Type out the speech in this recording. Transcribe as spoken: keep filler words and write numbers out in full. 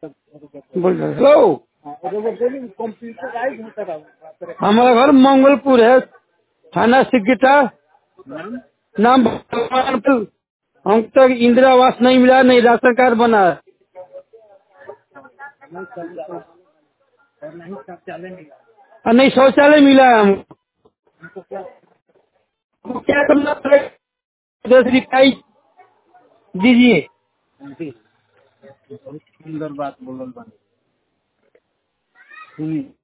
बोल रहे हेलो। हमारा घर मंगलपुर है, थाना सिकटा, नाम भगवानपुर। हम तक इंदिरा आवास नहीं मिला, नहीं राशन कार्ड बना है, और नहीं शौचालय मिला है। हमको क्या करना पड़ेगा? दस रिपाई दीजिए। सुंदर बात बोल।